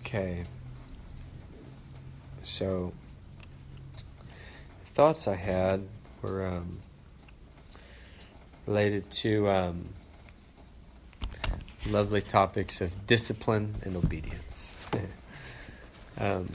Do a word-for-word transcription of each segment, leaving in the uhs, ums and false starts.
Okay. So, the thoughts I had were um, related to um, lovely topics of discipline and obedience. um,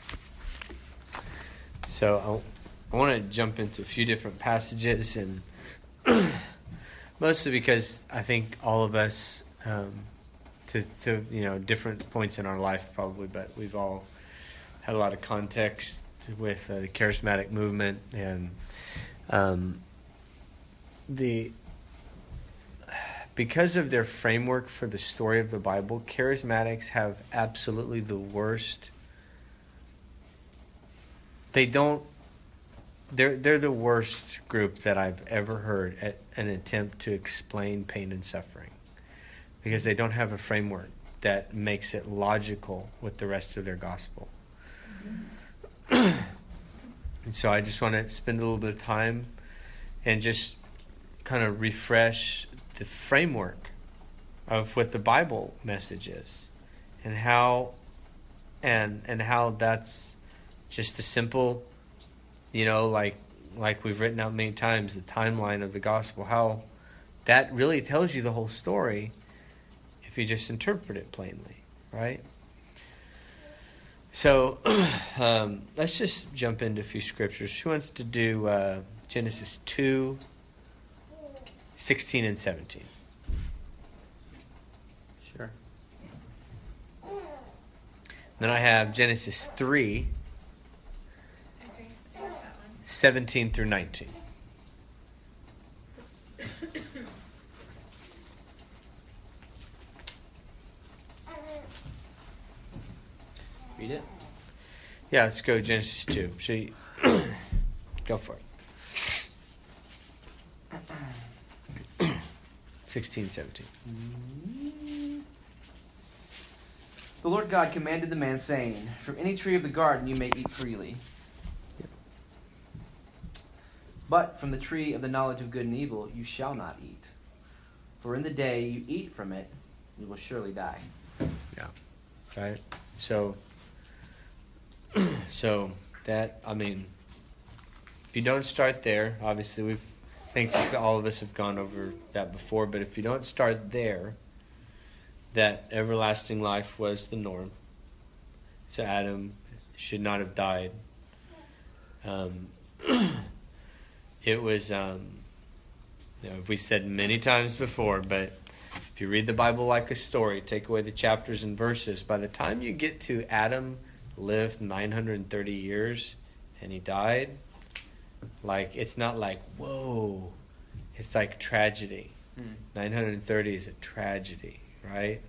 so, I, I want to jump into a few different passages, and mostly because I think all of us, um, to, to you know, different points in our life probably, but we've all had a lot of context with uh, the charismatic movement, and um, the because of their framework for the story of the Bible, charismatics have absolutely the worst. They don't. They're they're the worst group that I've ever heard at an attempt to explain pain and suffering, because they don't have a framework that makes it logical with the rest of their gospel. And so I just want to spend a little bit of time and just kind of refresh the framework of what the Bible message is, and how and and how that's just a simple, you know, like like we've written out many times, the timeline of the gospel, how that really tells you the whole story if you just interpret it plainly, right? So um, let's just jump into a few scriptures. Who wants to do uh, Genesis two, sixteen and seventeen? Sure. Then I have Genesis three, Okay, I got that one. seventeen through nineteen. Read it? Yeah, let's go Genesis two. So you, go for it. sixteen, seventeen. The Lord God commanded the man, saying, "From any tree of the garden you may eat freely. Yep. But from the tree of the knowledge of good and evil you shall not eat. For in the day you eat from it, you will surely die." Yeah. Right? So, so that, I mean, if you don't start there, obviously we've, I think all of us have gone over that before, but if you don't start there, that everlasting life was the norm. So Adam should not have died. Um, it was, um, you know, we said many times before, but if you read the Bible like a story, take away the chapters and verses, by the time you get to Adam lived nine hundred thirty years and he died, like, it's not like, whoa, it's like tragedy. Mm. nine hundred thirty is a tragedy, right?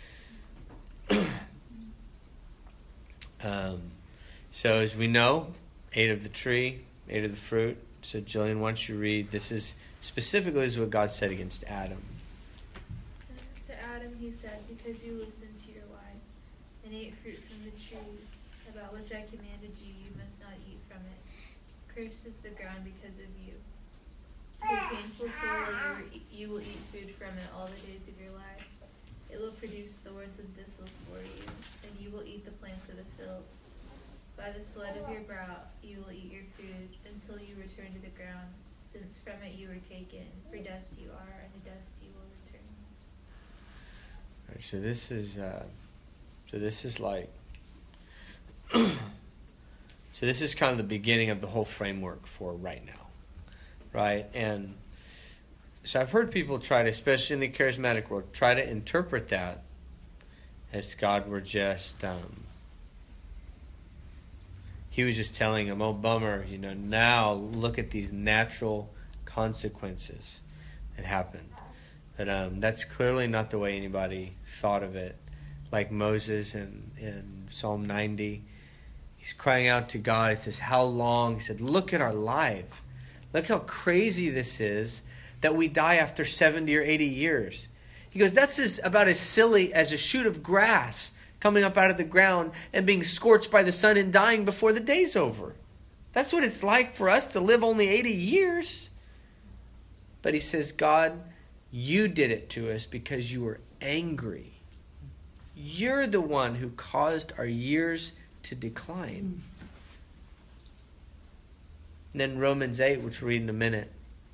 um, so as we know, ate of the tree, ate of the fruit. So Jillian, why don't you read, this is specifically is what God said against Adam. To Adam he said, "Because you listened to your wife and ate fruit from the tree about which I commanded you, you must not eat from it. Cursed is the ground because of you. Through painful toil you, you will eat food from it all the days of your life. It will produce thorns and thistles for you, and you will eat the plants of the field. By the sweat of your brow you will eat your food until you return to the ground, since from it you were taken. For dust you are, and to dust you will return." All right, so this is, uh, so this is like, so this is kind of the beginning of the whole framework for right now, right? And so I've heard people try to, especially in the charismatic world, try to interpret that as God were just, um, he was just telling them, oh, bummer, you know, now look at these natural consequences that happened. But um, that's clearly not the way anybody thought of it. Like Moses in, in Psalm ninety, he's crying out to God. He says, how long? He said, look at our life. Look how crazy this is that we die after seventy or eighty years. He goes, that's as, about as silly as a shoot of grass coming up out of the ground and being scorched by the sun and dying before the day's over. That's what it's like for us to live only eighty years. But he says, God, you did it to us because you were angry. you're the one who caused our years to decline. And then Romans eight, which we'll read in a minute.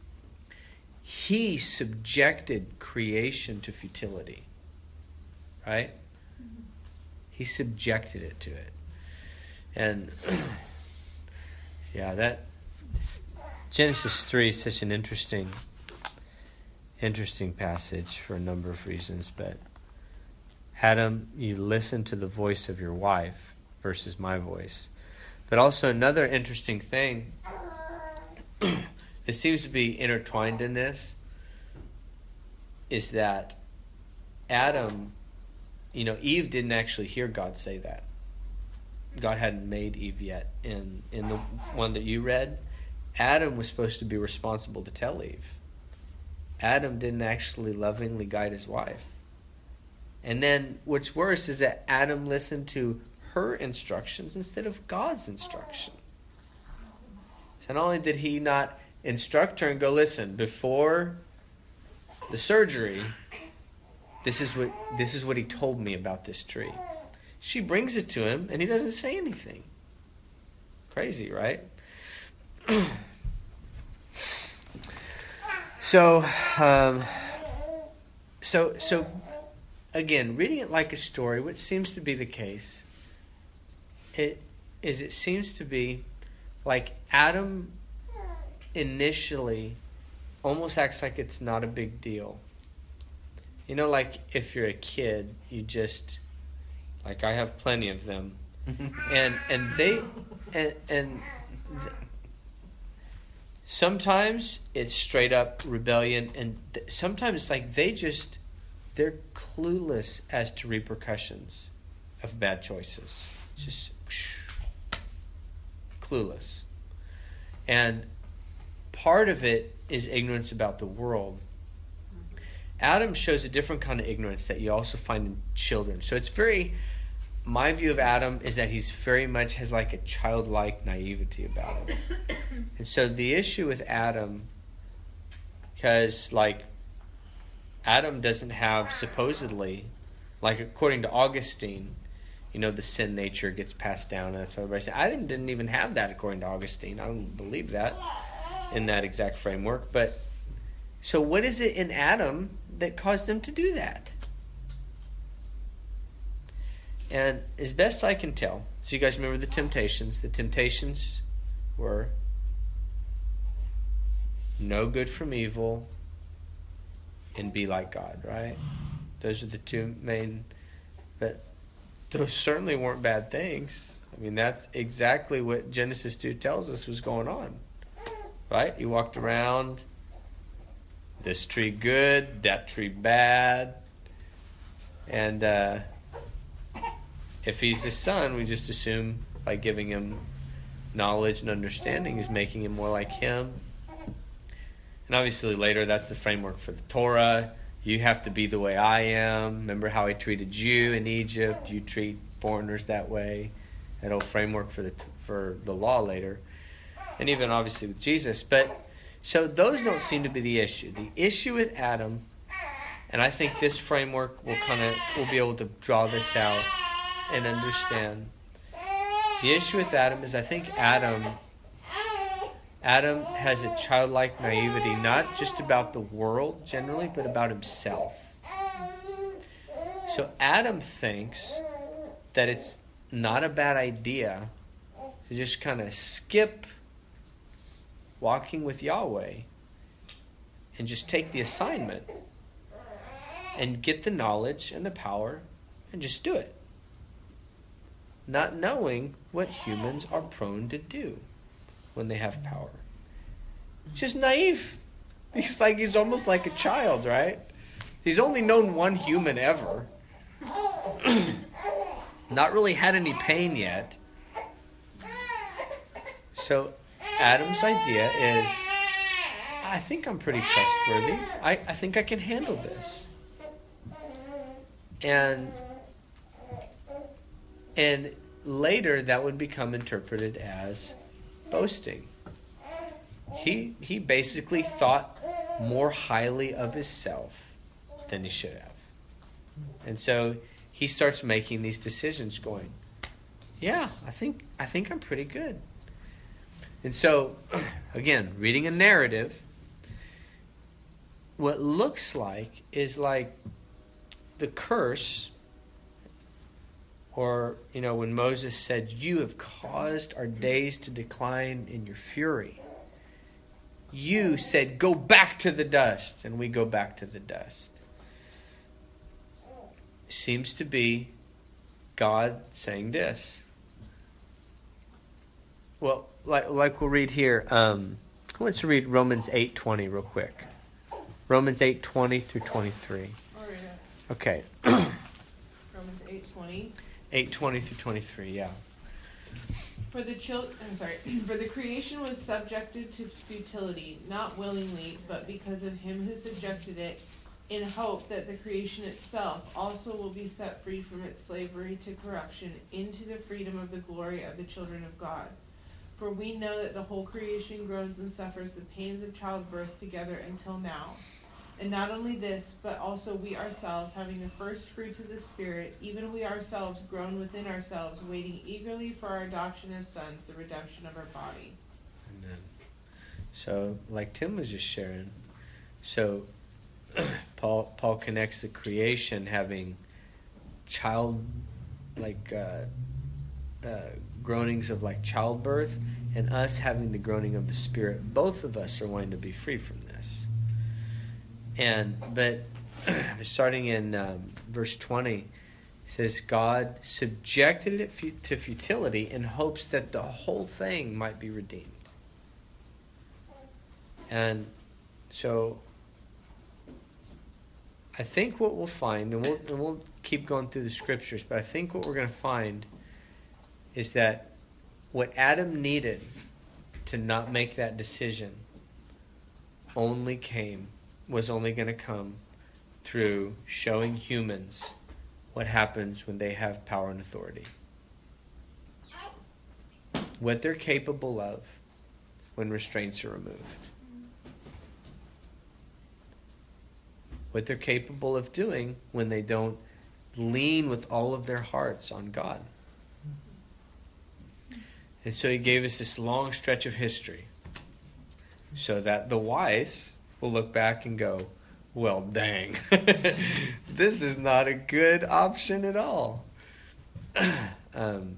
He subjected creation to futility. Right? He subjected it to it. And yeah, that Genesis three is such an interesting interesting passage for a number of reasons, but Adam, you listen to the voice of your wife versus my voice. But also another interesting thing that seems to be intertwined in this is that Adam, you know, Eve didn't actually hear God say that. God hadn't made Eve yet. In in the one that you read, Adam was supposed to be responsible to tell Eve. Adam didn't actually lovingly guide his wife. And then what's worse is that Adam listened to her instructions instead of God's instruction. So not only did he not instruct her and go, listen, before the surgery, this is what this is what he told me about this tree. She brings it to him and he doesn't say anything. Crazy, right? so, um, so, so, again, reading it like a story, what seems to be the case, it is it seems to be like Adam initially almost acts like it's not a big deal. You know, like if you're a kid, you just, like I have plenty of them, and and they and and th- sometimes it's straight up rebellion, and th- sometimes it's like they just they're clueless as to repercussions of bad choices. Just whoosh, clueless, and part of it is ignorance about the world. Adam shows a different kind of ignorance that you also find in children. So it's very, my view of Adam is that he's very much has like a childlike naivety about him. And so the issue with Adam, because like Adam doesn't have supposedly, like according to Augustine, you know, the sin nature gets passed down. And that's what everybody says. Adam didn't even have that according to Augustine. I don't believe that in that exact framework. But so what is it in Adam that caused them to do that? And as best I can tell, so you guys remember the temptations. The temptations were know good from evil and be like God, right? Those are the two main, but those certainly weren't bad things. I mean, that's exactly what Genesis two tells us was going on, right? He walked around, this tree good, that tree bad. And uh, if he's the son, we just assume by giving him knowledge and understanding is making him more like him. And obviously later that's the framework for the Torah. You have to be the way I am. Remember how I treated you in Egypt. You treat foreigners that way. That whole framework for the for the law later. And even obviously with Jesus. But so those don't seem to be the issue. The issue with Adam, and I think this framework will kind of, we'll be able to draw this out and understand. The issue with Adam is I think Adam, Adam has a childlike naivety, not just about the world generally, but about himself. So Adam thinks that it's not a bad idea to just kind of skip walking with Yahweh and just take the assignment and get the knowledge and the power and just do it. Not knowing what humans are prone to do when they have power. Just naive. He's like, he's almost like a child, right? He's only known one human ever. Not really had any pain yet. So Adam's idea is, I think I'm pretty trustworthy. I, I think I can handle this. And and later that would become interpreted as boasting. He he basically thought more highly of himself than he should have. And so he starts making these decisions going, yeah, I think I think I'm pretty good. And so, again, reading a narrative, what looks like is like the curse, or, you know, when Moses said, you have caused our days to decline in your fury. You said, go back to the dust, and we go back to the dust. Seems to be God saying this. Well, like like we'll read here. Um, let's read Romans eight twenty real quick. Romans eight twenty through twenty-three. All right. Okay. Romans eight twenty. eight twenty through twenty-three. Yeah. For the chil- I'm sorry. For the creation was subjected to futility, not willingly, but because of him who subjected it, in hope that the creation itself also will be set free from its slavery to corruption into the freedom of the glory of the children of God. For we know that the whole creation groans and suffers the pains of childbirth together until now. And not only this, but also we ourselves, having the first fruits of the Spirit, even we ourselves groan within ourselves, waiting eagerly for our adoption as sons, the redemption of our body. Amen. So, like Tim was just sharing, so Paul Paul connects the creation having child, like uh, uh, groanings of like childbirth, and us having the groaning of the Spirit. Both of us are wanting to be free from this. And but starting in um, verse twenty, it says God subjected it fu- to futility in hopes that the whole thing might be redeemed. And so I think what we'll find, and we'll, and we'll keep going through the scriptures, but I think what we're going to find is that what Adam needed to not make that decision only came, was only going to come through showing humans what happens when they have power and authority. What they're capable of when restraints are removed. What they're capable of doing when they don't lean with all of their hearts on God. And so he gave us this long stretch of history so that the wise will look back and go, well, dang, this is not a good option at all. um,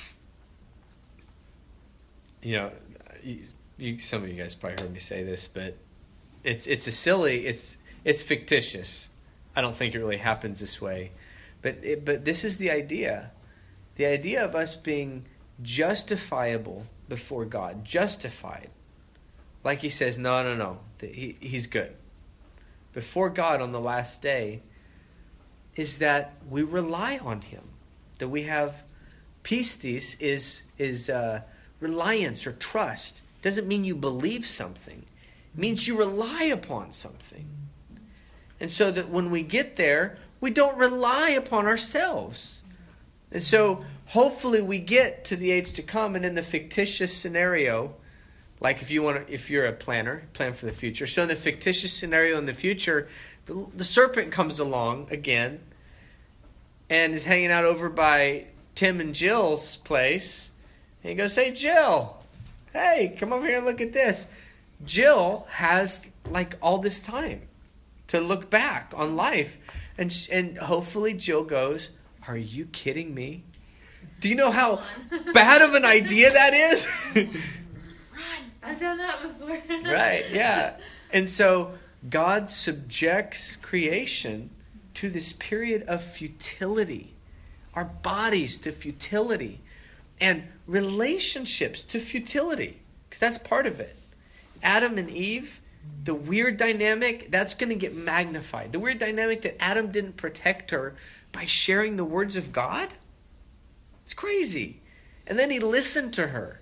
you know, you, you, some of you guys probably heard me say this, but it's it's a silly, it's it's fictitious. I don't think it really happens this way, but it, but this is the idea, the idea of us being justifiable before God, justified. Like he says, no, no, no, he, he's good. Before God on the last day is that we rely on him. That we have pistis is, is uh, reliance or trust. Doesn't mean you believe something. It means you rely upon something. And so that when we get there, we don't rely upon ourselves. And so hopefully we get to the age to come, and in the fictitious scenario, like if you want to, if you're a planner, plan for the future. So in the fictitious scenario in the future, the, the serpent comes along again and is hanging out over by Tim and Jill's place. And he goes, hey, Jill, hey, come over here and look at this. Jill has like all this time to look back on life. And, and hopefully Jill goes, are you kidding me? Do you know how bad of an idea that is? I've done that before. Right, yeah. And so God subjects creation to this period of futility. Our bodies to futility. And relationships to futility. Because that's part of it. Adam and Eve, the weird dynamic, that's going to get magnified. The weird dynamic that Adam didn't protect her by sharing the words of God. It's crazy. And then he listened to her.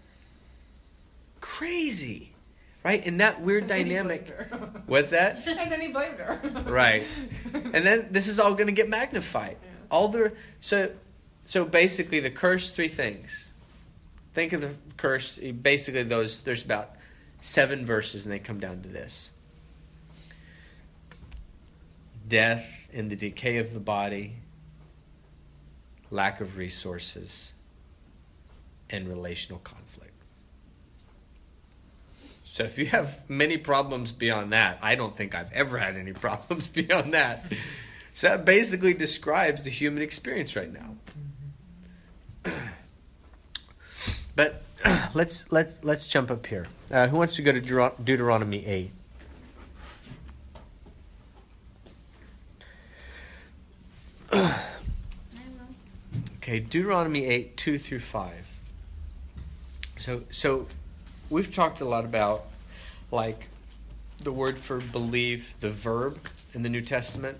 Crazy, right? And that weird dynamic. What's that? And then he blamed her. Right. And then this is all going to get magnified. Yeah. All the so so basically the curse, three things. Think of the curse. Basically, those there's about seven verses, and they come down to this: death and the decay of the body, lack of resources, and relational conflict. So if you have many problems beyond that, I don't think I've ever had any problems beyond that. So that basically describes the human experience right now. But let's let's let's jump up here. Uh, who wants to go to Deut- Deuteronomy eight? Okay, Deuteronomy eight, two through five. So so we've talked a lot about, like, the word for believe, the verb in the New Testament.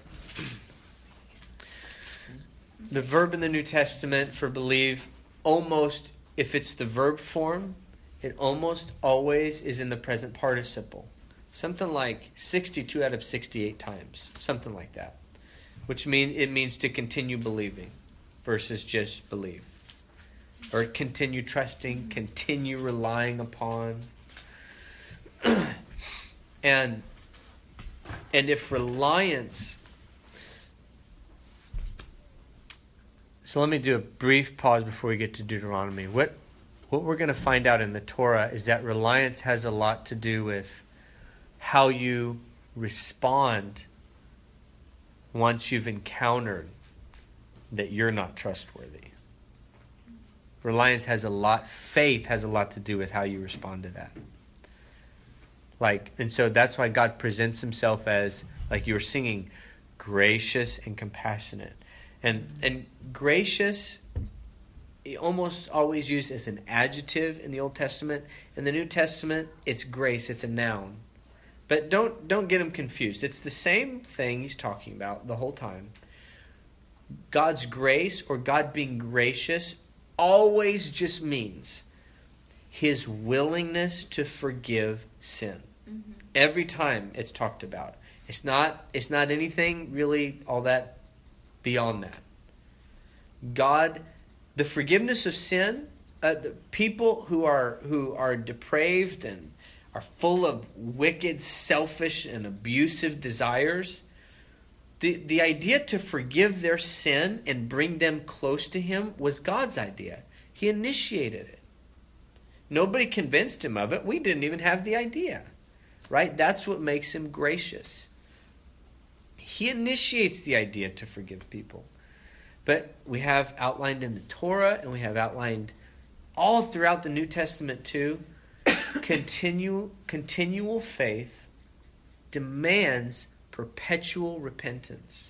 The verb in the New Testament for believe, almost, if it's the verb form, it almost always is in the present participle. Something like sixty-two out of sixty-eight times. Something like that. Which mean it means to continue believing versus just believe. Or continue trusting, continue relying upon. and and if reliance... So let me do a brief pause before we get to Deuteronomy. What what we're going to find out in the Torah is that reliance has a lot to do with how you respond once you've encountered that you're not trustworthy. Reliance has a lot, faith has a lot to do with how you respond to that. Like, and so that's why God presents himself as, like you were singing, gracious and compassionate. And and gracious, almost always used as an adjective in the Old Testament. In the New Testament, it's grace, it's a noun. But don't don't get them confused. It's the same thing he's talking about the whole time. God's grace, or God being gracious, always just means his willingness to forgive sin. Mm-hmm. Every time it's talked about. It's not it's not anything really all that beyond that. God, the forgiveness of sin, uh, the people who are who are depraved and are full of wicked, selfish, and abusive desires, the, the idea to forgive their sin and bring them close to him was God's idea. He initiated it. Nobody convinced him of it. We didn't even have the idea. Right? That's what makes him gracious. He initiates the idea to forgive people. But we have outlined in the Torah, and we have outlined all throughout the New Testament too, Continue, continual faith demands perpetual repentance.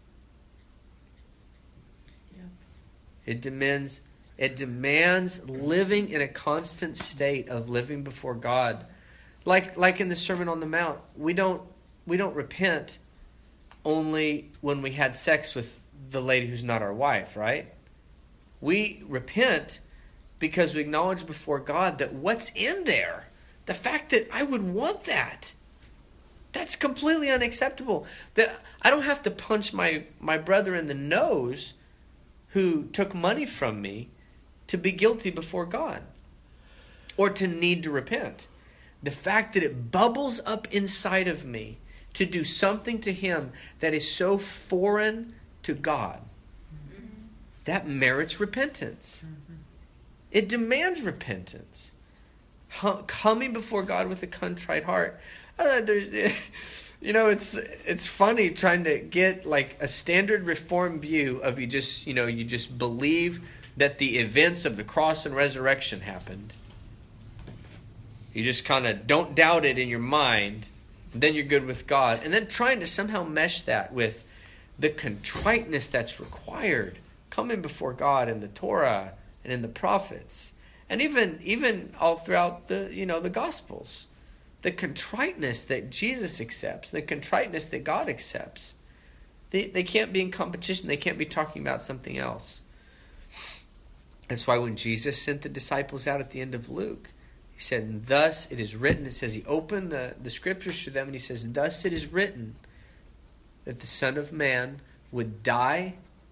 Yeah. It demands it demands living in a constant state of living before God. Like like in the Sermon on the Mount, we don't we don't repent only when we had sex with the lady who's not our wife, right? We repent because we acknowledge before God that what's in there, the fact that I would want that, that's completely unacceptable. That I don't have to punch my, my brother in the nose who took money from me to be guilty before God or to need to repent. The fact that it bubbles up inside of me to do something to him that is so foreign to God, mm-hmm. that merits repentance. Mm-hmm. It demands repentance. Coming before God with a contrite heart. Uh, there's, you know, it's it's funny trying to get like a standard reform view of you just, you know, you just believe that the events of the cross and resurrection happened. You just kind of don't doubt it in your mind. Then you're good with God. And then trying to somehow mesh that with the contriteness that's required coming before God in the Torah and in the prophets, and even even all throughout the you know the Gospels, the contriteness that Jesus accepts, the contriteness that God accepts, they they can't be in competition. They can't be talking about something else. That's why when Jesus sent the disciples out at the end of Luke, he said, and "Thus it is written." It says he opened the the scriptures to them, and he says, "Thus it is written that the Son of Man would die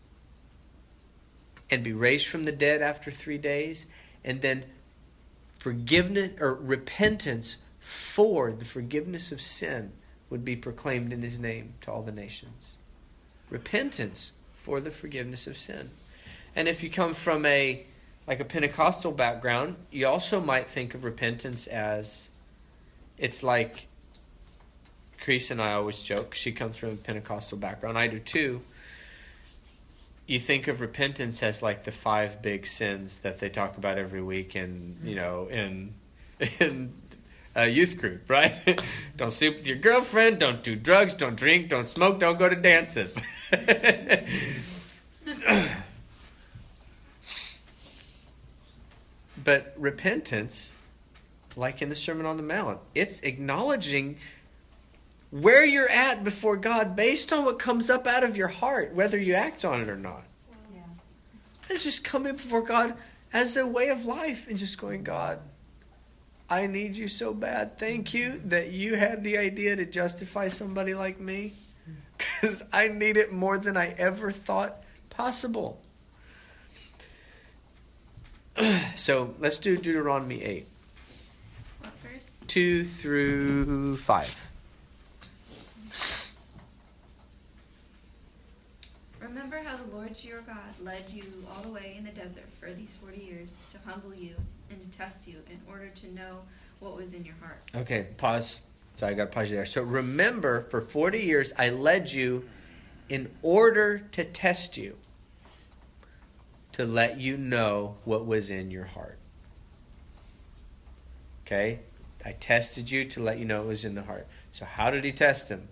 and be raised from the dead after three days, and then forgiveness or repentance for the forgiveness of sin would be proclaimed in his name to all the nations." Repentance for the forgiveness of sin. And if you come from a like a Pentecostal background, you also might think of repentance as, it's like, Crease and I always joke, she comes from a Pentecostal background, I do too. You think of repentance as like the five big sins that they talk about every week in, you know, in in a youth group, right? Don't sleep with your girlfriend, don't do drugs, don't drink, don't smoke, don't go to dances. But repentance, like in the Sermon on the Mount, it's acknowledging where you're at before God based on what comes up out of your heart, whether you act on it or not. Yeah. It's just coming before God as a way of life and just going, God, I need you so bad. Thank you that you had the idea to justify somebody like me, because I need it more than I ever thought possible. So let's do Deuteronomy eight. What verse? two through five. Remember how the Lord your God led you all the way in the desert for these forty years to humble you and to test you in order to know what was in your heart. Okay, pause. Sorry, I got to pause you there. So remember, for forty years I led you in order to test you, to let you know what was in your heart. Okay? I tested you to let you know what was in the heart. So how did he test him?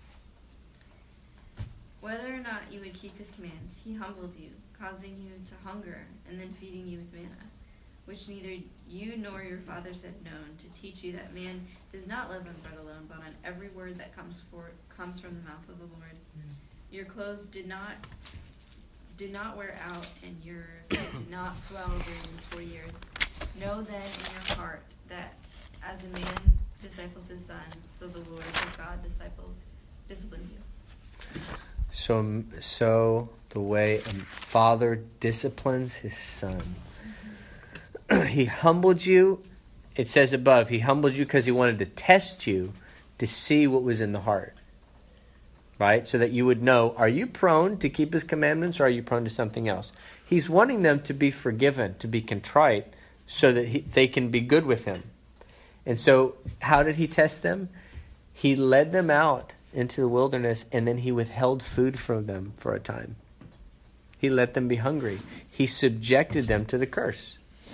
Whether or not you would keep his commands, he humbled you, causing you to hunger, and then feeding you with manna, which neither you nor your fathers had known, to teach you that man does not live on bread alone, but on every word that comes for, comes from the mouth of the Lord. Mm. Your clothes did not did not wear out, and your feet did not swell during these four years. Know then in your heart that as a man disciples his son, so the Lord your God disciples disciplines you. So, so the way a father disciplines his son. Mm-hmm. He humbled you. It says above, he humbled you because he wanted to test you to see what was in the heart. Right? So that you would know, are you prone to keep his commandments or are you prone to something else? He's wanting them to be forgiven, to be contrite, so that he, they can be good with him. And so how did he test them? He led them out into the wilderness, and then he withheld food from them for a time. He let them be hungry. He subjected them to the curse.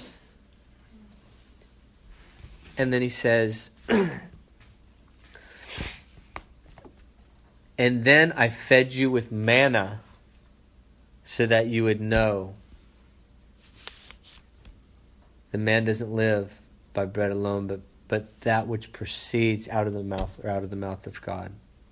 And then he says, and then I fed you with manna so that you would know the man doesn't live by bread alone, but, but that which proceeds out of the mouth or out of the mouth of God.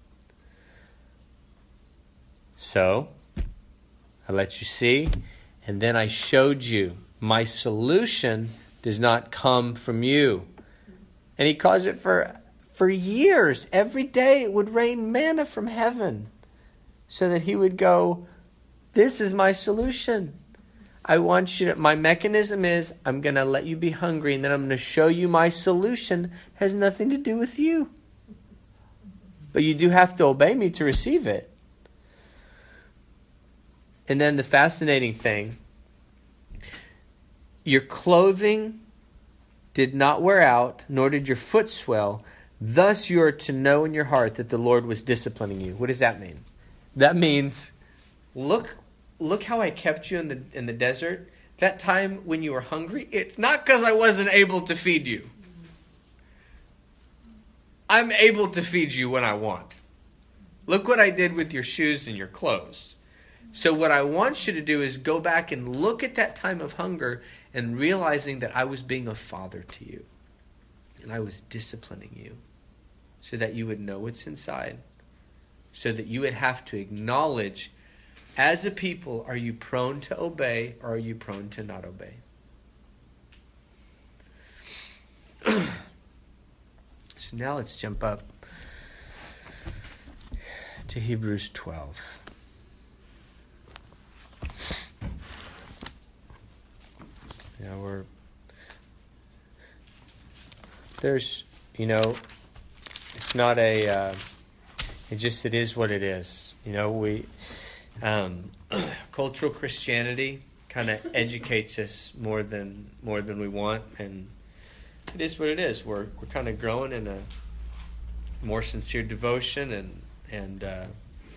So, I let you see, and then I showed you my solution does not come from you. And he caused it for for years. Every day it would rain manna from heaven so that he would go, this is my solution. I want you to, my mechanism is I'm going to let you be hungry, and then I'm going to show you my solution has nothing to do with you. But you do have to obey me to receive it. And then the fascinating thing, your clothing did not wear out, nor did your foot swell. Thus you are to know in your heart that the Lord was disciplining you. What does that mean? That means, look, look how I kept you in the in the desert. That time when you were hungry, it's not because I wasn't able to feed you. I'm able to feed you when I want. Look what I did with your shoes and your clothes. So what I want you to do is go back and look at that time of hunger and realizing that I was being a father to you. And I was disciplining you so that you would know what's inside. So that you would have to acknowledge, as a people, are you prone to obey or are you prone to not obey? So now let's jump up to Hebrews twelve. Yeah, we're there's, you know, it's not a, uh, it just, it is what it is. You know, we, um, cultural Christianity kind of educates us more than more than we want, and it is what it is. We're we're kind of growing in a more sincere devotion, and and uh,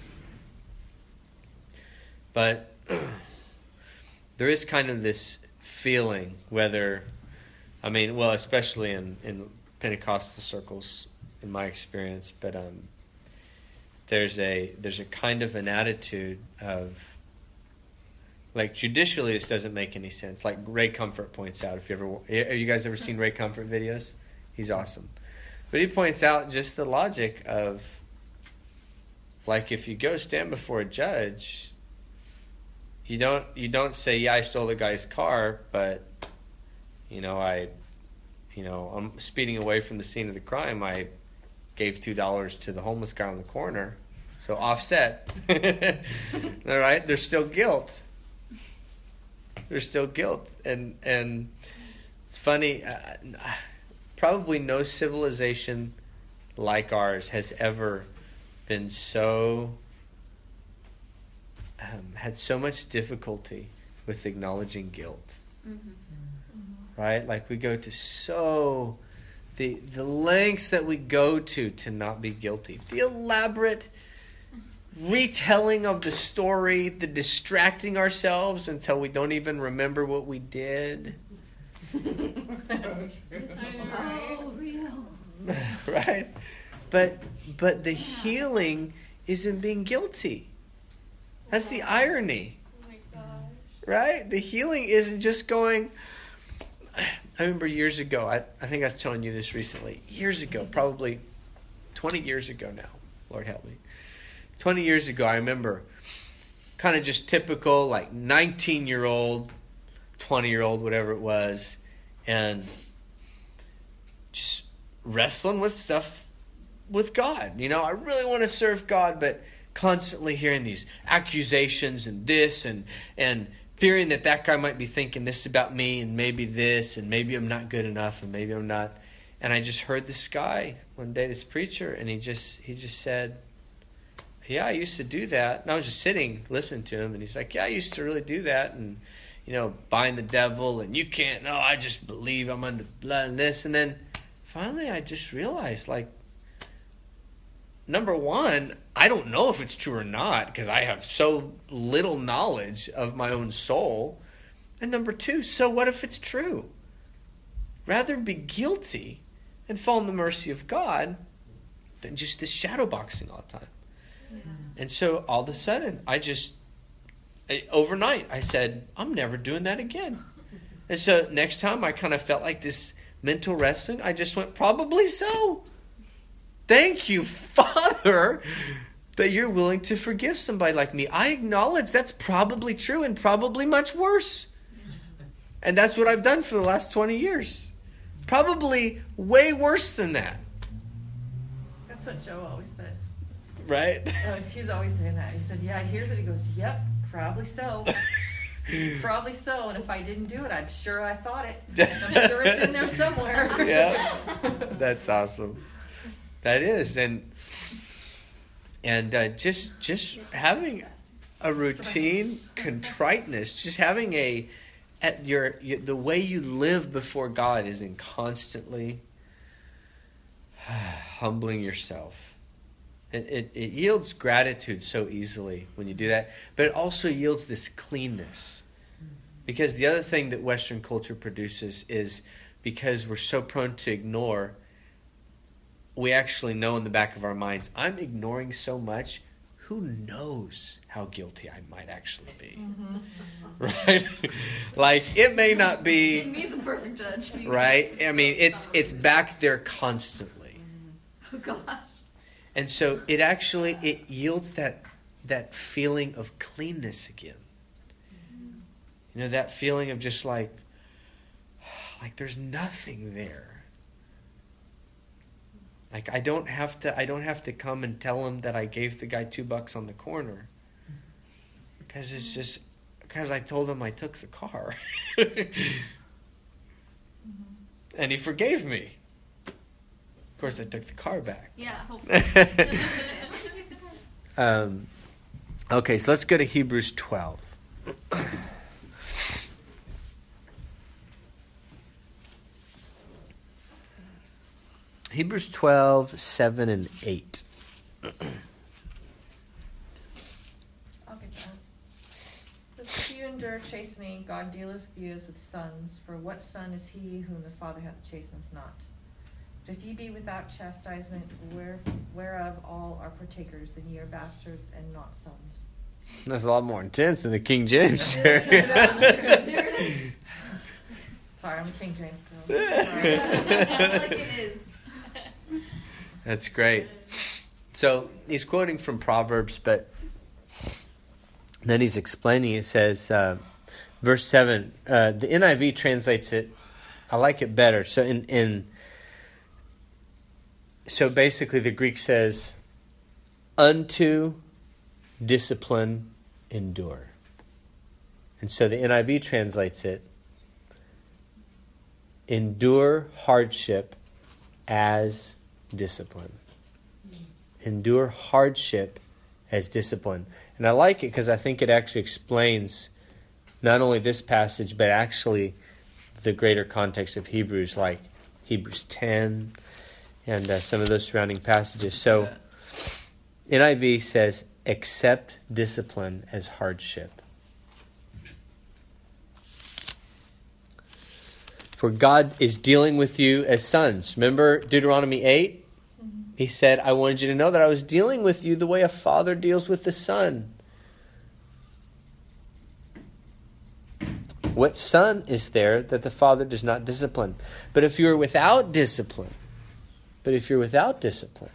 but there is kind of this feeling, whether I mean, well, especially in in Pentecostal circles, in my experience, but um, there's a there's a kind of an attitude of, like, judicially this doesn't make any sense. Like Ray Comfort points out, if you ever have you guys ever seen Ray Comfort videos? He's awesome. But he points out just the logic of, like, if you go stand before a judge, you don't you don't say, yeah, I stole the guy's car, but you know, I you know, I'm speeding away from the scene of the crime, I gave two dollars to the homeless guy on the corner. So offset. All right? There's still guilt. There's still guilt. And and it's funny, uh, probably no civilization like ours has ever been so, um, had so much difficulty with acknowledging guilt. Mm-hmm. Right? Like, we go to so, the the lengths that we go to to not be guilty. The elaborate retelling of the story, the distracting ourselves until we don't even remember what we did. So true. So real. Right? But but the healing is in being guilty. That's the irony. Oh my gosh. Right? The healing isn't just going... I remember years ago, I, I think I was telling you this recently, years ago, probably twenty years ago now, Lord help me. twenty years ago, I remember kind of just typical, like, nineteen-year-old, twenty-year-old, whatever it was, and just wrestling with stuff with God. You know, I really want to serve God, but constantly hearing these accusations and this and and fearing that that guy might be thinking this about me, and maybe this, and maybe I'm not good enough, and maybe I'm not. And I just heard this guy one day, this preacher, and he just he just said, yeah, I used to do that. And I was just sitting, listening to him, and he's like, yeah, I used to really do that, and, you know, bind the devil, and you can't, no, I just believe I'm under the blood and this. And then finally I just realized, like, number one, I don't know if it's true or not, because I have so little knowledge of my own soul. And number two, so what if it's true? Rather be guilty and fall in the mercy of God than just this shadow boxing all the time. Yeah. And so all of a sudden, I just, overnight, I said, I'm never doing that again. And so next time I kind of felt like this mental wrestling, I just went, probably so. Thank you, Father, that you're willing to forgive somebody like me. I acknowledge that's probably true and probably much worse. And that's what I've done for the last twenty years. Probably way worse than that. That's what Joe always says. Right? Uh, he's always saying that. He said, yeah, he hears it. He goes, yep, probably so. Probably so. And if I didn't do it, I'm sure I thought it. I'm sure it's in there somewhere. Yeah. That's awesome. That is. And and uh, just just having a routine contriteness, just having a at your, your the way you live before God is in constantly humbling yourself. It, it it yields gratitude so easily when you do that, but it also yields this cleanness. Because the other thing that Western culture produces is, because we're so prone to ignore, we actually know in the back of our minds, I'm ignoring so much, who knows how guilty I might actually be. Mm-hmm. Right? Like, it may not be... He's a perfect judge. Right? I mean, it's it's back there constantly. Oh, gosh. And so it actually, it yields that that feeling of cleanness again. You know, that feeling of just like, like there's nothing there. Like, I don't have to, I don't have to come and tell him that I gave the guy two bucks on the corner. Because it's just, because I told him I took the car. And he forgave me. Of course, I took the car back. Yeah, hopefully. um, okay, so let's go to Hebrews twelve. Hebrews twelve, seven and eight. I'll get that. If you endure chastening, God dealeth with you as with sons. For what son is he whom the Father hath chastened not? But if ye be without chastisement, where, whereof all are partakers, then ye are bastards and not sons. That's a lot more intense than the King James. Sorry, I'm a King James girl. Like it is. That's great. So he's quoting from Proverbs, but then he's explaining. It says, uh, verse seven, uh, the N I V translates it, I like it better. So in, in so basically the Greek says, unto discipline endure. And so the N I V translates it, endure hardship as discipline. Endure hardship as discipline. And I like it because I think it actually explains not only this passage, but actually the greater context of Hebrews, like Hebrews ten and uh, some of those surrounding passages. So N I V says, accept discipline as hardship. For God is dealing with you as sons. Remember Deuteronomy eight? Mm-hmm. He said, I wanted you to know that I was dealing with you the way a father deals with the son. What son is there that the father does not discipline? But if you're without discipline, but if you're without discipline,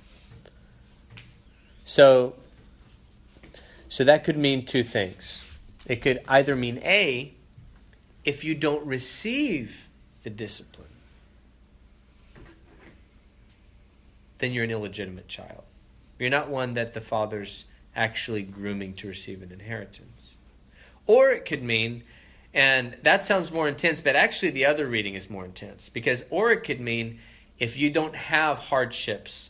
so, so that could mean two things. It could either mean A, if you don't receive the discipline, then you're an illegitimate child. You're not one that the father's actually grooming to receive an inheritance. Or it could mean, and that sounds more intense, but actually the other reading is more intense. Because, or it could mean, if you don't have hardships,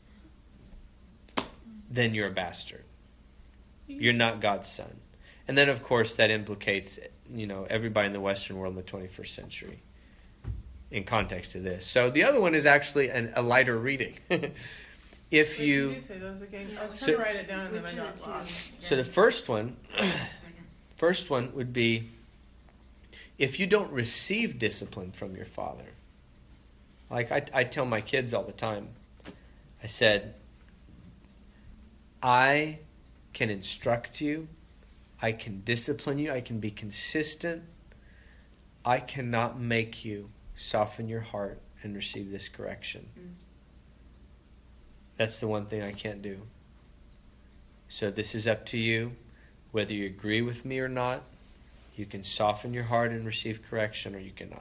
then you're a bastard. You're not God's son. And then, of course, that implicates, you know, everybody in the Western world in the twenty-first century in context to this. So the other one is actually an, a lighter reading. If Wait, you... Can you say those again? I was trying So- to write it down and then I Which are got the two? lost. So the first one, first one would be, if you don't receive discipline from your father. Like I, I tell my kids all the time, I said, I can instruct you, I can discipline you, I can be consistent. I cannot make you soften your heart and receive this correction. Mm. That's the one thing I can't do. So this is up to you. Whether you agree with me or not, you can soften your heart and receive correction, or you cannot.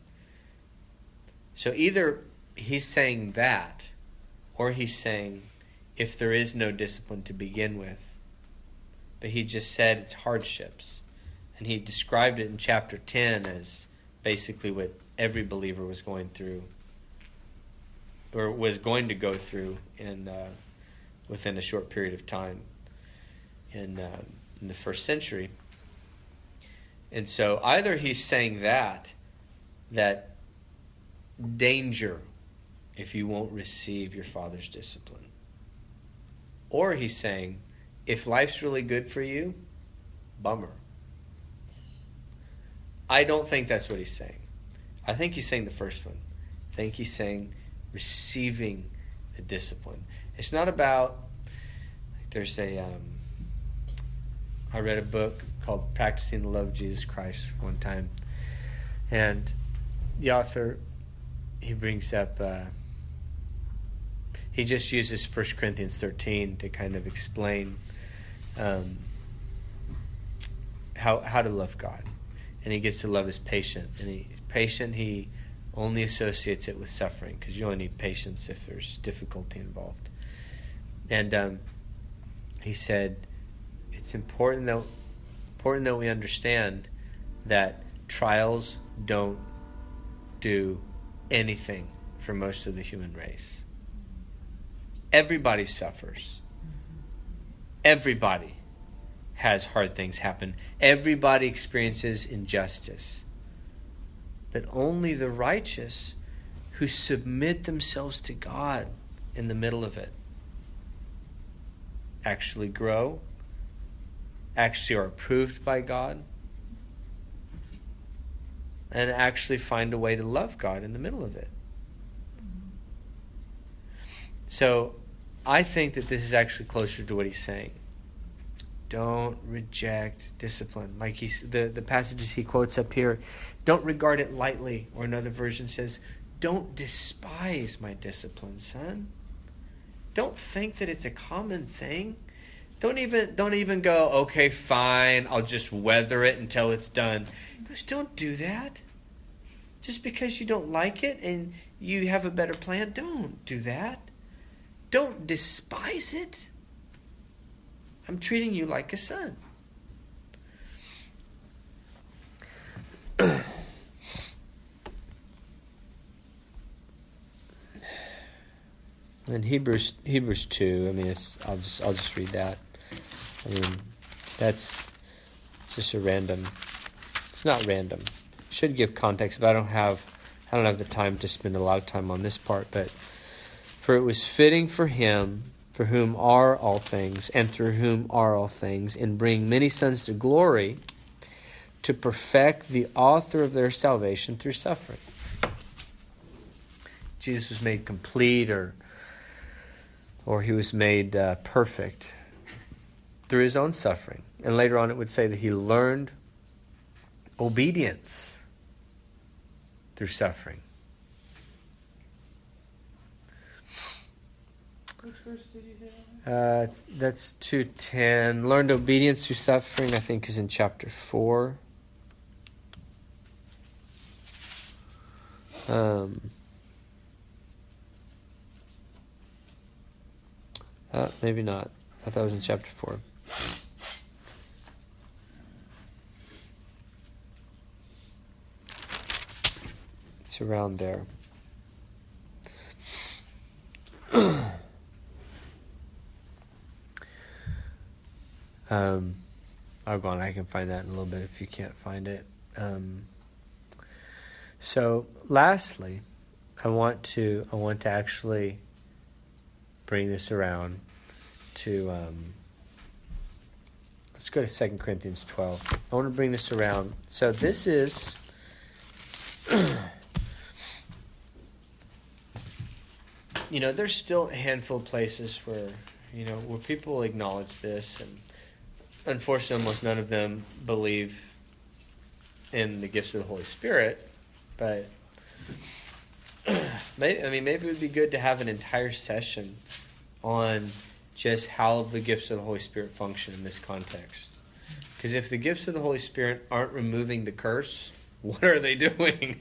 So either he's saying that, or he's saying, if there is no discipline to begin with, but he just said it's hardships. And he described it in chapter ten as basically what every believer was going through, or was going to go through in uh, within a short period of time in, uh, in the first century. And so either he's saying that, that danger if you won't receive your father's discipline. Or he's saying, if life's really good for you, bummer. I don't think that's what he's saying. I think he's saying the first one. I think he's saying receiving the discipline. It's not about, like there's a, um, I read a book called Practicing the Love of Jesus Christ one time. And the author, he brings up, uh, he just uses First Corinthians thirteen to kind of explain um, how how to love God. And he gets to love is patient. And he patient, he only associates it with suffering, because you only need patience if there's difficulty involved. And um, he said, it's important that, important that we understand that trials don't do anything for most of the human race. Everybody suffers. Everybody has hard things happen. Everybody experiences injustice. But only the righteous who submit themselves to God in the middle of it actually grow, actually are approved by God, and actually find a way to love God in the middle of it. So I think that this is actually closer to what he's saying. Don't reject discipline. Like he's, the, the passages he quotes up here, don't regard it lightly. Or another version says, don't despise my discipline, son. Don't think that it's a common thing. Don't even don't even go, okay, fine, I'll just weather it until it's done. He goes, don't do that. Just because you don't like it and you have a better plan, don't do that. Don't despise it. I'm treating you like a son. In Hebrews Hebrews two, I mean, it's, I'll just I'll just read that. I mean, that's just a random. It's not random. Should give context, but I don't have I don't have the time to spend a lot of time on this part. But for it was fitting for him, for whom are all things, and through whom are all things, in bringing many sons to glory, to perfect the author of their salvation through suffering. Jesus was made complete, or or he was made uh, perfect through his own suffering. And later on it would say that he learned obedience through suffering. Which verse did you say? Uh, that's two ten. Learned obedience through suffering, I think, is in chapter four. Um, uh, maybe not. I thought it was in chapter four. It's around there. um, I'll go on. I can find that in a little bit if you can't find it. Um, so, lastly, I want to I want to actually bring this around to. Um, let's go to Second Corinthians twelve. I want to bring this around. So this is. You know, there's still a handful of places where, you know, where people acknowledge this, and unfortunately almost none of them believe in the gifts of the Holy Spirit, but maybe, I mean, maybe it would be good to have an entire session on just how the gifts of the Holy Spirit function in this context. Because if the gifts of the Holy Spirit aren't removing the curse, what are they doing?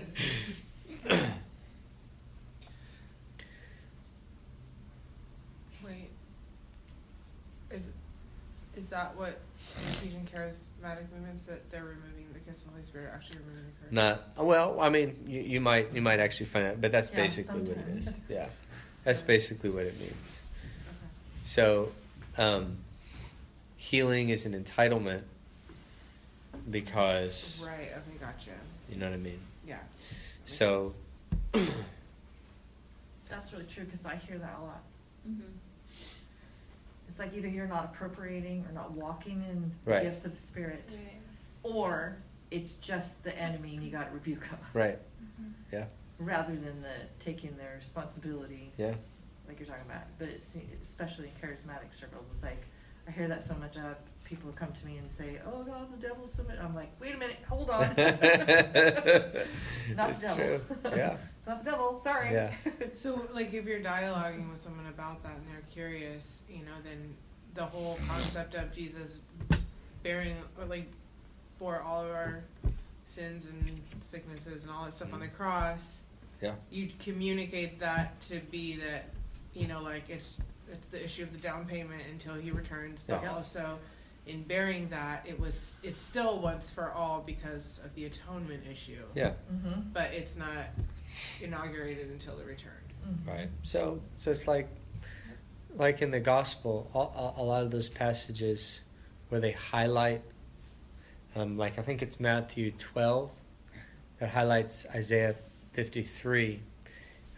Is that what you teach in charismatic movements, that they're removing the gifts of the Holy Spirit, actually removing the curse? Not well. I mean, you, you might you might actually find out, but that's Yeah, basically what it sometimes. is. Yeah, that's basically what it means. Okay. So, um, healing is an entitlement because Right. Okay. Gotcha. you know what I mean. Yeah. So, That's really true, because I hear that a lot. Mm-hmm. It's like either you're not appropriating or not walking in the Right. gifts of the Spirit, Right. or it's just the enemy and you got to rebuke them. right, Mm-hmm. yeah, Rather than the taking their responsibility, yeah, like you're talking about. But it's especially in charismatic circles, it's like I hear that so much. Uh, people come to me and say, "Oh God, the devil's so much." I'm like, "Wait a minute, hold on." Not it's the devil. true. Yeah, Not the devil. Sorry. Yeah. So, like, if you're dialoguing with someone about that and they're curious, you know, then the whole concept of Jesus bearing, or like, bore all of our sins and sicknesses and all that stuff on the cross, yeah, you communicate that to be that, you know, like, it's it's the issue of the down payment until he returns, but Yeah. also in bearing that, it was it's still once for all because of the atonement issue. yeah. Mm-hmm. But it's not inaugurated until the return. Mm-hmm. Right. So, so it's like, like in the gospel, a, a, a lot of those passages where they highlight, um, like I think it's Matthew twelve, that highlights Isaiah fifty-three.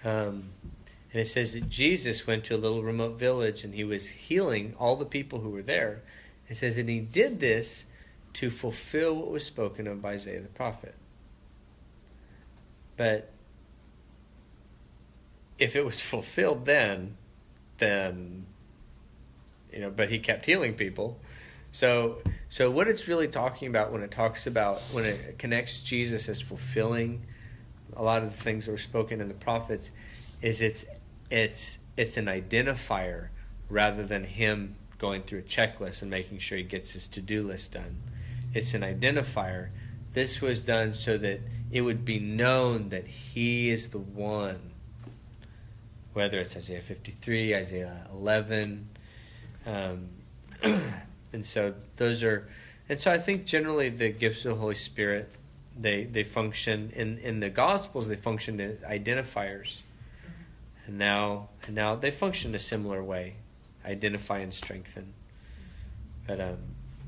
Um, and it says that Jesus went to a little remote village and he was healing all the people who were there. It says that he did this to fulfill what was spoken of by Isaiah the prophet. But if it was fulfilled then, then, you know, but he kept healing people. So, so what it's really talking about when it talks about, when it connects Jesus as fulfilling a lot of the things that were spoken in the prophets, is it's it's it's an identifier rather than him going through a checklist and making sure he gets his to-do list done. It's an identifier. This was done so that it would be known that he is the one. Whether it's Isaiah fifty-three, Isaiah eleven, um, and so those are, and so I think generally the gifts of the Holy Spirit, they they function in in the Gospels. They function as identifiers, and now and now they function a similar way, identify and strengthen. But um,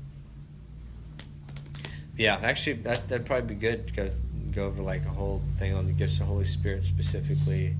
yeah, actually that that'd probably be good to go go over like a whole thing on the gifts of the Holy Spirit specifically.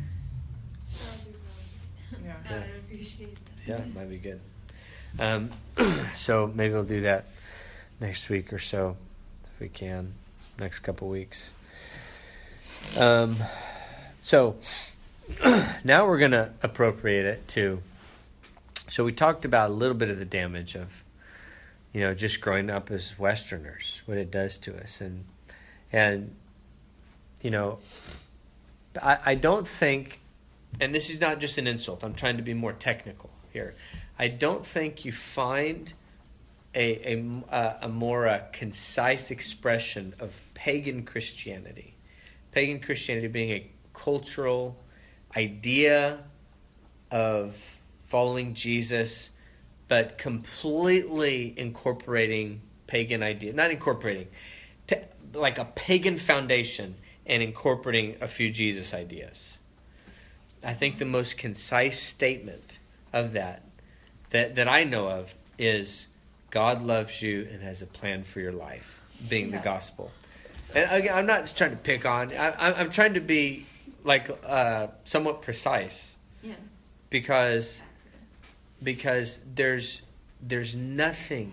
Yeah. I would appreciate that. Yeah, it might be good. Um, so maybe we'll do that next week or so, if we can, next couple weeks. Um, so now we're going to appropriate it to, so we talked about a little bit of the damage of, you know, just growing up as Westerners, what it does to us. And, and you know, I, I don't think, and this is not just an insult, I'm trying to be more technical here. I don't think you find a a, a more uh, concise expression of pagan Christianity. Pagan Christianity being a cultural idea of following Jesus, but completely incorporating pagan ideas. Not incorporating, t- like a pagan foundation and incorporating a few Jesus ideas. I think the most concise statement of that, that, that I know of is God loves you and has a plan for your life, being yeah. the gospel. And again, I'm not just trying to pick on, I, I'm trying to be like uh, somewhat precise. Yeah. Because, because there's, there's nothing.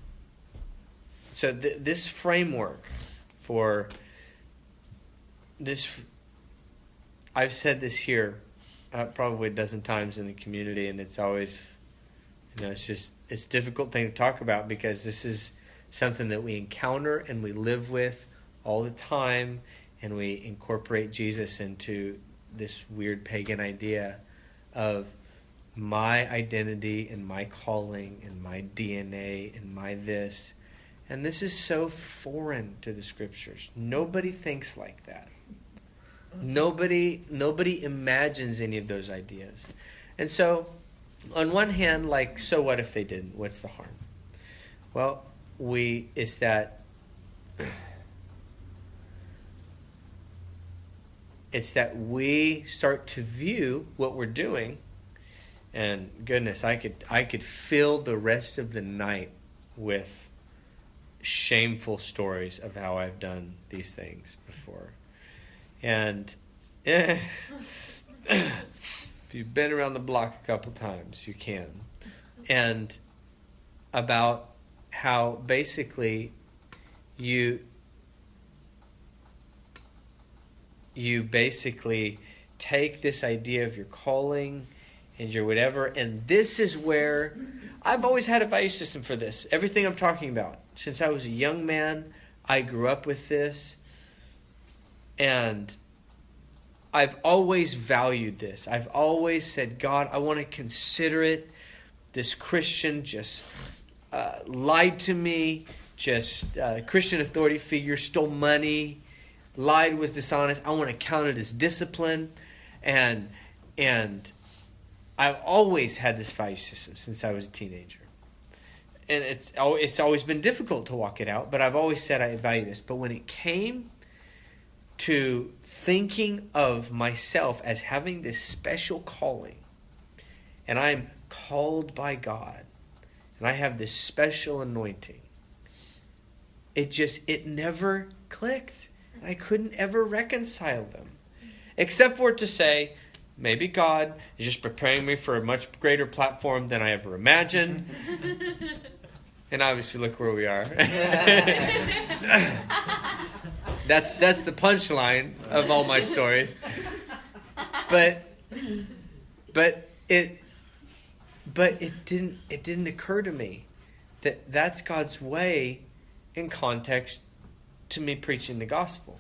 So th- this framework for this, I've said this here Uh, probably a dozen times in the community, and it's always, you know, it's just, it's a difficult thing to talk about because this is something that we encounter and we live with all the time, and we incorporate Jesus into this weird pagan idea of my identity and my calling and my D N A and my this. And this is so foreign to the scriptures. Nobody thinks like that. Nobody nobody imagines any of those ideas. And so, on one hand, like, so what if they didn't? What's the harm? Well, we, it's that, it's that we start to view what we're doing, and goodness, I could I could fill the rest of the night with shameful stories of how I've done these things before. And eh, if you've been around the block a couple times, you can. And about how basically you you basically take this idea of your calling and your whatever, and this is where I've always had a value system for this. Everything I'm talking about. Since I was a young man, I grew up with this. And I've always valued this. I've always said, God, I want to consider it. This Christian just uh, lied to me, just uh, Christian authority figure stole money, lied, was dishonest. I want to count it as discipline. And, and I've always had this value system since I was a teenager. And it's, it's always been difficult to walk it out, but I've always said I value this. But when it came to thinking of myself as having this special calling, and I'm called by God, and I have this special anointing, it just, it never clicked. I couldn't ever reconcile them. except for to say, maybe God is just preparing me for a much greater platform than I ever imagined. And obviously, look where we are. that's that's the punchline of all my stories. But but it but it didn't it didn't occur to me that that's God's way in context to me preaching the gospel.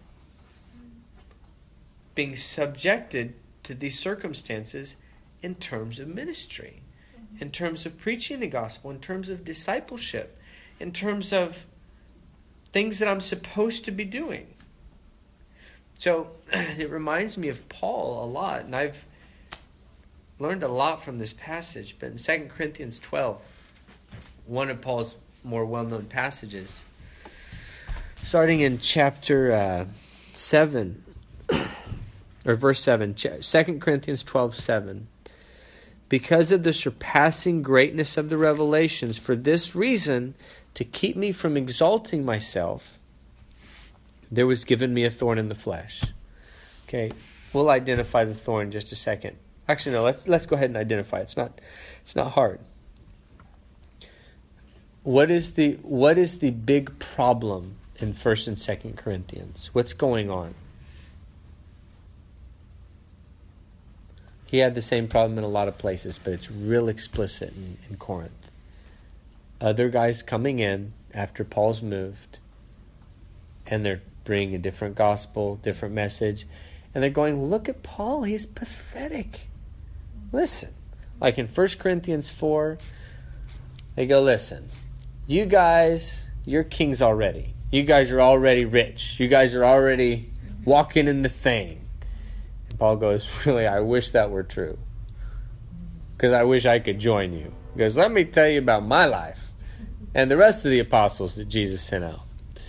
Being subjected to these circumstances in terms of ministry, in terms of preaching the gospel, in terms of discipleship, in terms of things that I'm supposed to be doing. So it reminds me of Paul a lot, and I've learned a lot from this passage. But in Second Corinthians twelve, one of Paul's more well-known passages, starting in chapter uh, seven, or verse seven, Second Corinthians twelve, seven. Because of the surpassing greatness of the revelations, for this reason, to keep me from exalting myself, there was given me a thorn in the flesh. Okay, we'll identify the thorn in just a second. Actually, no, let's let's go ahead and identify it. It's not it's not hard. What is the what is the big problem in First and Second Corinthians? What's going on? He had the same problem in a lot of places, but it's real explicit in, in Corinth. Other guys coming in after Paul's moved, and they're bringing a different gospel, different message, and they're going, look at Paul, he's pathetic. Listen, like in First Corinthians four, they go, listen, you guys, you're kings already. You guys are already rich. You guys are already walking in the fame. Paul goes, really, I wish that were true. Because I wish I could join you. He goes, let me tell you about my life and the rest of the apostles that Jesus sent out.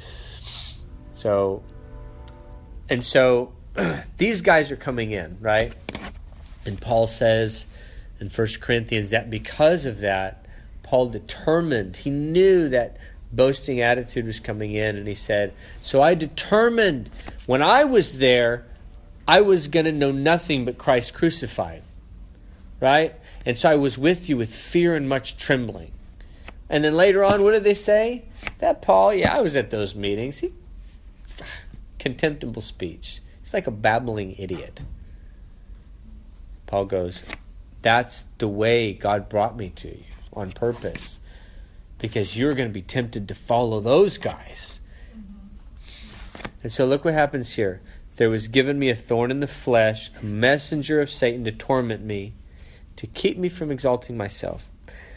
So, and so these guys are coming in, right? And Paul says in First Corinthians that because of that, Paul determined, he knew that boasting attitude was coming in, and he said, so I determined when I was there, I was going to know nothing but Christ crucified, right? And so I was with you with fear and much trembling. And then later on, what did they say? That Paul, yeah, I was at those meetings. He, contemptible speech. He's like a babbling idiot. Paul goes, that's the way God brought me to you on purpose, because you're going to be tempted to follow those guys. Mm-hmm. And so look what happens here. There was given me a thorn in the flesh, a messenger of Satan to torment me, to keep me from exalting myself.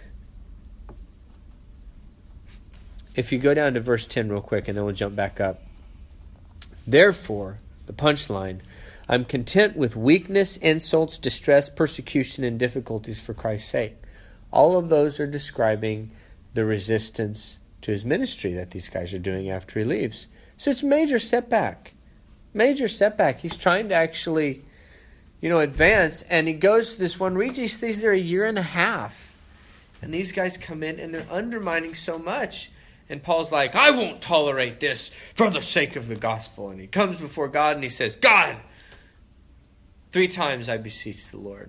If you go down to verse ten real quick, and then we'll jump back up. Therefore, the punchline, I'm content with weakness, insults, distress, persecution, and difficulties for Christ's sake. All of those are describing the resistance to his ministry that these guys are doing after he leaves. So it's a major setback. Major setback. He's trying to actually, you know, advance, and he goes to this one region. He stays there a year and a half, and these guys come in and they're undermining so much. And Paul's like, I won't tolerate this for the sake of the gospel. And he comes before God and he says, God, three times I beseech the Lord.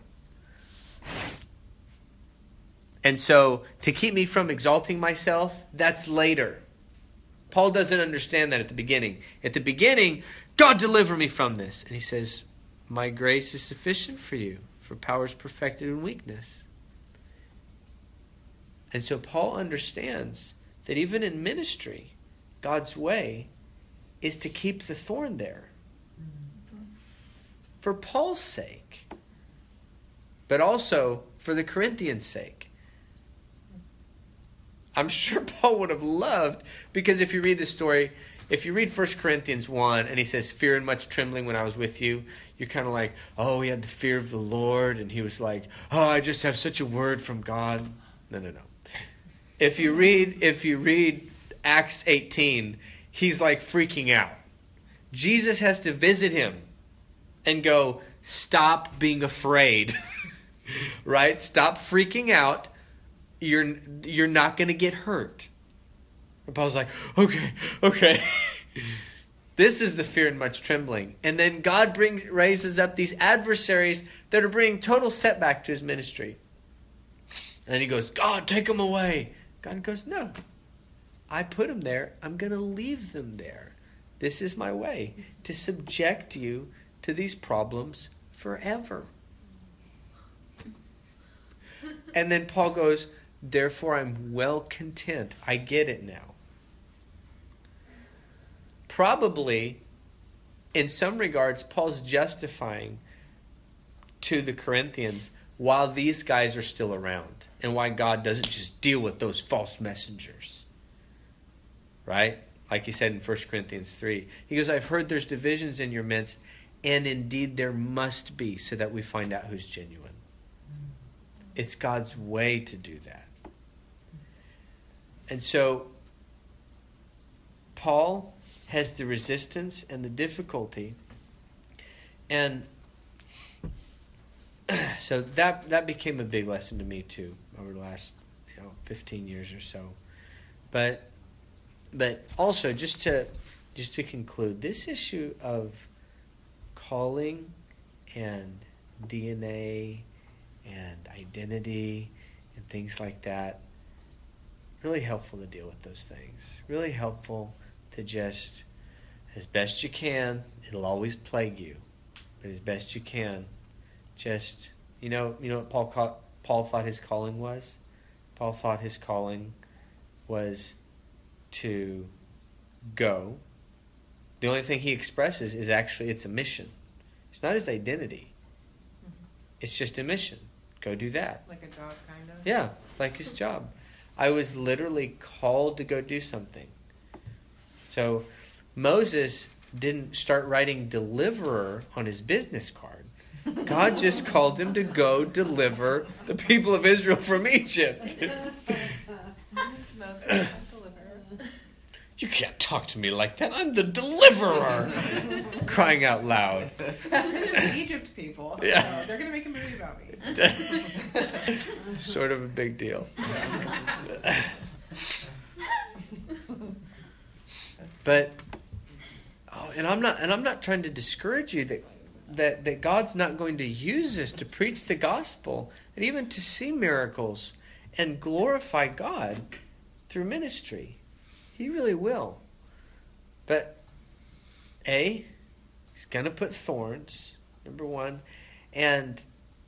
And so to keep me from exalting myself, that's later. Paul doesn't understand that at the beginning. At the beginning, God, deliver me from this. And he says, my grace is sufficient for you, for power is perfected in weakness. And so Paul understands that even in ministry, God's way is to keep the thorn there. For Paul's sake, but also for the Corinthians' sake. I'm sure Paul would have loved, because if you read the story, if you read First Corinthians one, and he says, fear and much trembling when I was with you, you're kind of like, oh, he had the fear of the Lord, and he was like, oh, I just have such a word from God. No, no, no. If you read, if you read Acts eighteen, he's like freaking out. Jesus has to visit him and go, stop being afraid, right? Stop freaking out. You're you're not going to get hurt. And Paul's like, okay, okay. This is the fear and much trembling. And then God brings raises up these adversaries that are bringing total setback to his ministry. And he goes, God, take them away. God goes, no. I put them there. I'm going to leave them there. This is my way to subject you to these problems forever. And then Paul goes, therefore I'm well content. I get it now. Probably, in some regards, Paul's justifying to the Corinthians while these guys are still around and why God doesn't just deal with those false messengers. Right? Like he said in First Corinthians three. He goes, I've heard there's divisions in your midst, and indeed there must be, so that we find out who's genuine. It's God's way to do that. And so, Paul has the resistance and the difficulty. And so that that became a big lesson to me too over the last, you know, fifteen years or so. But but also just to just to conclude, this issue of calling and D N A and identity and things like that, really helpful to deal with those things. Really helpful to just, as best you can, it'll always plague you, but as best you can, just, you know, you know what Paul call, Paul thought his calling was? Paul thought his calling was to go. The only thing he expresses is actually it's a mission. It's not his identity. It's just a mission. Go do that. Like a job, kind of? Yeah, it's like his job. I was literally called to go do something. So Moses didn't start writing deliverer on his business card. God just called him to go deliver the people of Israel from Egypt. You can't talk to me like that. I'm the deliverer. Crying out loud. It's the Egypt people. Yeah. So they're going to make a movie about me. Sort of a big deal. But oh, and I'm not and I'm not trying to discourage you that that that God's not going to use us to preach the gospel and even to see miracles and glorify God through ministry. He really will. But A, he's going to put thorns, number one, and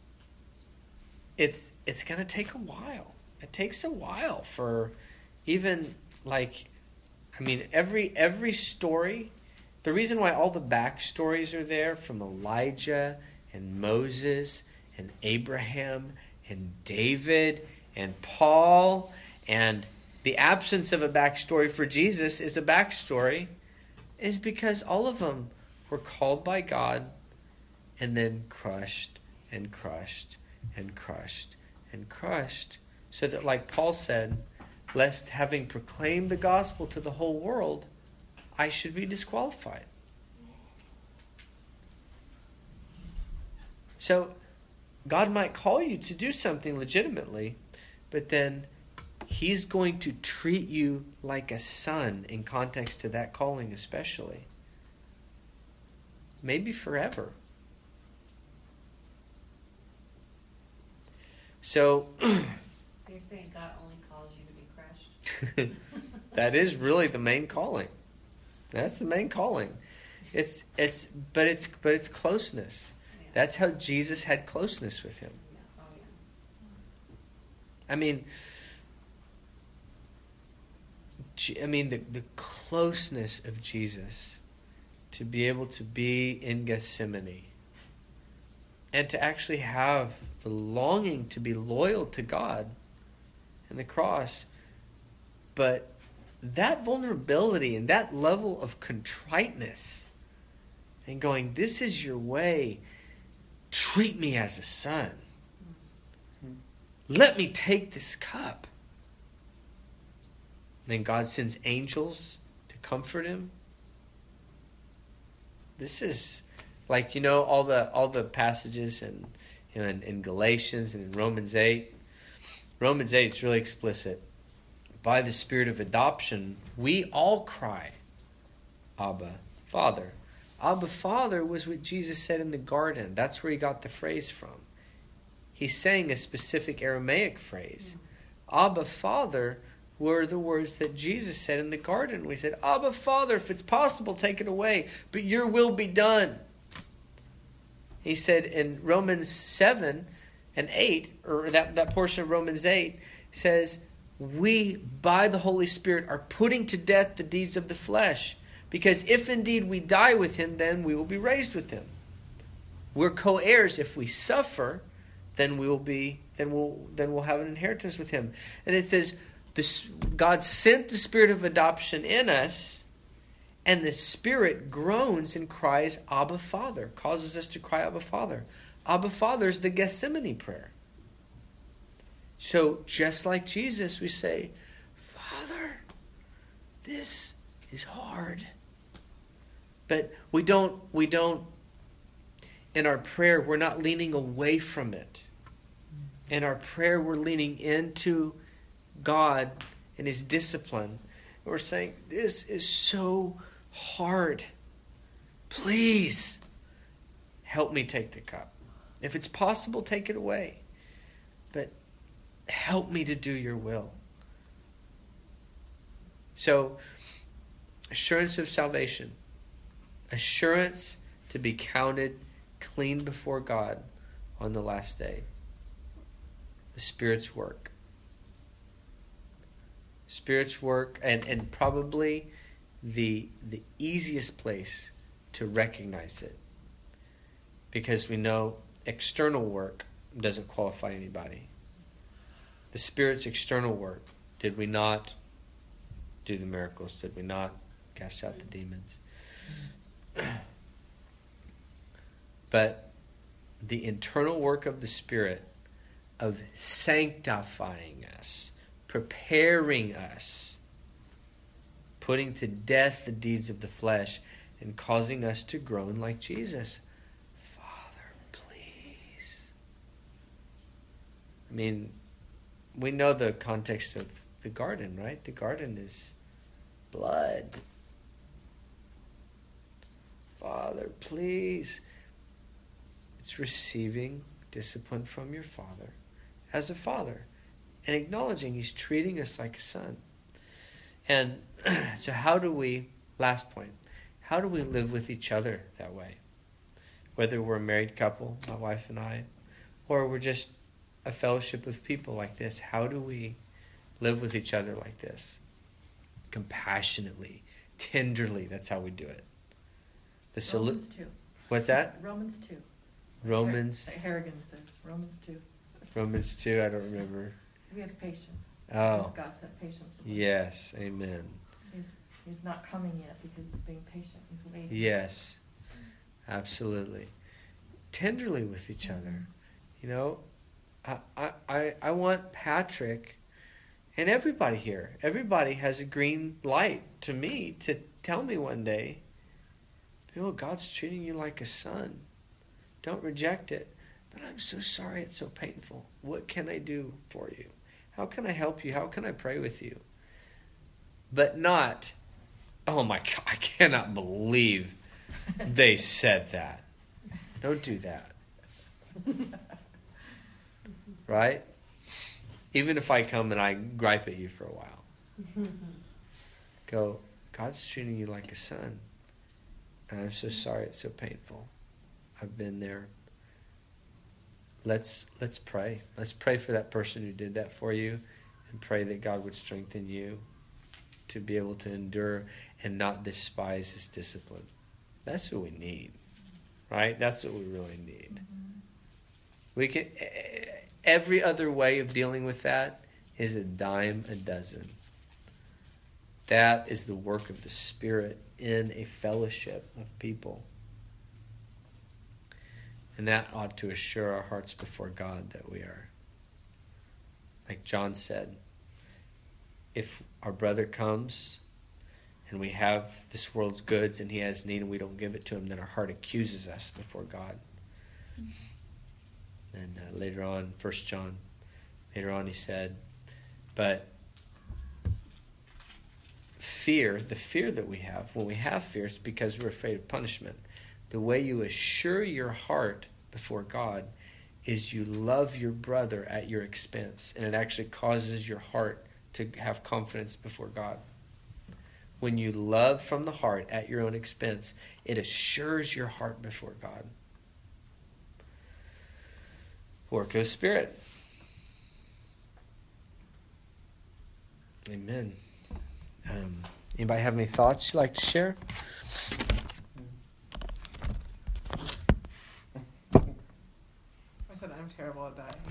it's it's going to take a while. It takes a while for even like I mean every every story, the reason why all the backstories are there from Elijah and Moses and Abraham and David and Paul, and the absence of a backstory for Jesus is a backstory, is because all of them were called by God and then crushed and crushed and crushed and crushed. So that, like Paul said, lest having proclaimed the gospel to the whole world, I should be disqualified. So God might call you to do something legitimately, but then He's going to treat you like a son in context to that calling especially. Maybe forever. So, so you're saying God only calls you to be crushed? That is really the main calling. That's the main calling. It's it's but it's but it's closeness. Yeah. That's how Jesus had closeness with him. Yeah. Oh yeah. I mean I mean, the, the closeness of Jesus to be able to be in Gethsemane and to actually have the longing to be loyal to God and the cross. But that vulnerability and that level of contriteness and going, this is your way, treat me as a son. Let me take this cup. Then God sends angels to comfort him. This is like, you know, all the all the passages in, you know, in, in Galatians and in Romans eight. Romans eight is really explicit. By the Spirit of adoption, we all cry, Abba, Father. Abba, Father was what Jesus said in the garden. That's where he got the phrase from. He's saying a specific Aramaic phrase. Abba, Father were the words that Jesus said in the garden. We said, Abba, Father, if it's possible, take it away, but your will be done. He said in Romans seven and eight, or that, that portion of Romans eight, says, we, by the Holy Spirit, are putting to death the deeds of the flesh. Because if indeed we die with him, then we will be raised with him. We're co-heirs. If we suffer, then we will be, then we'll, then we'll have an inheritance with him. And it says, this, God sent the Spirit of adoption in us, and the Spirit groans and cries, Abba, Father, causes us to cry, Abba, Father. Abba, Father is the Gethsemane prayer. So just like Jesus, we say, Father, this is hard. But we don't, we don't, in our prayer, we're not leaning away from it. In our prayer, we're leaning into God and his discipline. And we're saying, this is so hard. Please help me take the cup. If it's possible, take it away. But help me to do your will. So, assurance of salvation. Assurance to be counted clean before God on the last day. The Spirit's work. Spirit's work, and, and probably the the easiest place to recognize it. Because we know external work doesn't qualify anybody. The Spirit's external work. Did we not do the miracles? Did we not cast out the demons? But the internal work of the Spirit of sanctifying us, preparing us, putting to death the deeds of the flesh, and causing us to groan like Jesus. Father, please. I mean, we know the context of the garden, right? The garden is blood. Father, please. It's receiving discipline from your Father as a father and acknowledging he's treating us like a son. And so how do we, last point, how do we live with each other that way? Whether we're a married couple, my wife and I, or we're just a fellowship of people like this, how do we live with each other like this? Compassionately, tenderly, that's how we do it. The solu- Romans two. What's that? Romans two. Romans. Har- Harrigan says Romans two. Romans two, I don't remember. We have patience. Oh. God sent patience. with us. Yes, amen. He's he's not coming yet because he's being patient. He's waiting. Yes, absolutely. Tenderly with each other. You know, I, I, I, I want Patrick and everybody here, everybody has a green light to me to tell me one day, Bill, God's treating you like a son. Don't reject it. But I'm so sorry it's so painful. What can I do for you? How can I help you? How can I pray with you? But not, oh my God, I cannot believe they said that. Don't do that. Right? Even if I come and I gripe at you for a while. Go, God's treating you like a son. And I'm so sorry it's so painful. I've been there. Let's let's pray. Let's pray for that person who did that for you, and pray that God would strengthen you to be able to endure and not despise his discipline. That's what we need, right? That's what we really need. Mm-hmm. We can. Every other way of dealing with that is a dime a dozen. That is the work of the Spirit in a fellowship of people. And that ought to assure our hearts before God that we are. Like John said, if our brother comes and we have this world's goods and he has need and we don't give it to him, then our heart accuses us before God. Mm-hmm. And uh, later on, First John, later on he said, but fear, the fear that we have, when we have fear, it's because we're afraid of punishment. The way you assure your heart before God is you love your brother at your expense, and it actually causes your heart to have confidence before God. When you love from the heart at your own expense, it assures your heart before God. Work of the Spirit. Amen. Um, anybody have any thoughts you'd like to share? I said I'm terrible at that.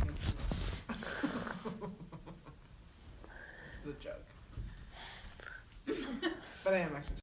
The joke. But I am actually